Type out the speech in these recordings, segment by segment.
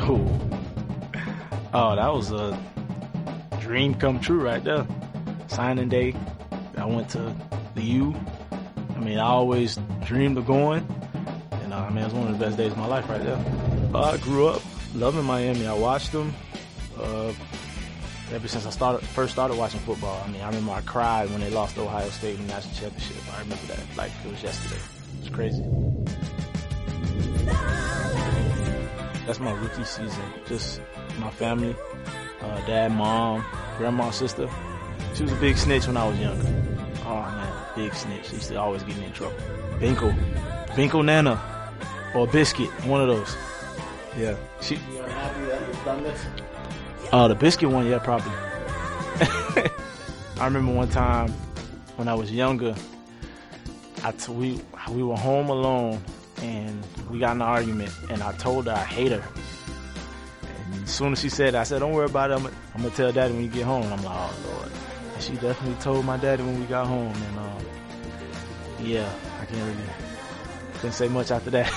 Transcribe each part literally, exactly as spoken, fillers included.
Oh, oh, that was a dream come true right there. Signing day, I went to the U. I mean, I always dreamed of going, and uh, I mean, it was one of the best days of my life right there. Uh, I grew up loving Miami. I watched them uh, ever since I started first started watching football. I mean, I remember I cried when they lost to Ohio State in the national championship. I remember that like it was yesterday. It was crazy. That's my rookie season. Just my family, uh, dad, mom, grandma, sister. She was a big snitch when I was younger. Oh man, big snitch. She used to always get me in trouble. Binkle. Binkle Nana. Or Biscuit. One of those. Yeah. She. You're happy that you've done this? Oh, uh, the Biscuit one, yeah, probably. I remember one time when I was younger, I t- we, we were home alone and we got in an argument and I told her I hate her. And as soon as she said it, I said, don't worry about it. I'm, I'm going to tell Daddy when you get home. I'm like, oh, Lord. And she definitely told my daddy when we got home. And, um, yeah, I can't really, couldn't say much after that.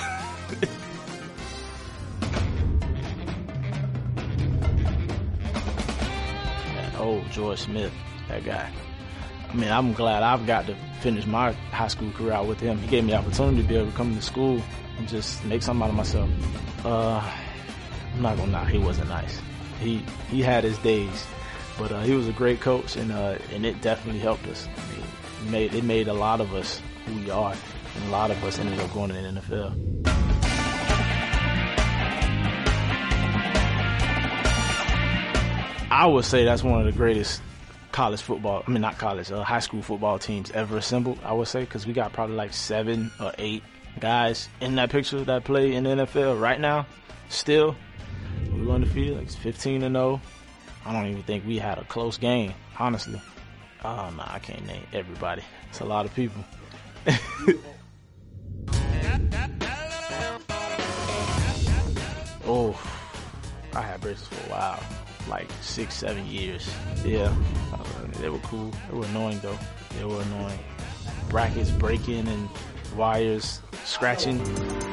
Oh, George Smith, that guy. I mean, I'm glad I've got to finish my high school career out with him. He gave me the opportunity to be able to come to school and just make something out of myself. Uh, I'm not gonna lie, he wasn't nice. He he had his days, but uh, he was a great coach, and uh, and it definitely helped us. I mean, it made it made a lot of us who we are, and a lot of us ended up going to the N F L. I would say that's one of the greatest college football, I mean not college, uh, high school football teams ever assembled, I would say, because we got probably like seven or eight guys in that picture that play in the N F L right now, still. We were undefeated, like fifteen and oh. I don't even think we had a close game, honestly. Oh, no, I can't name everybody. It's a lot of people. Oh, I had braces for a while. Like six, seven years. Yeah, uh, they were cool. They were annoying though. They were annoying. Brackets breaking and wires scratching.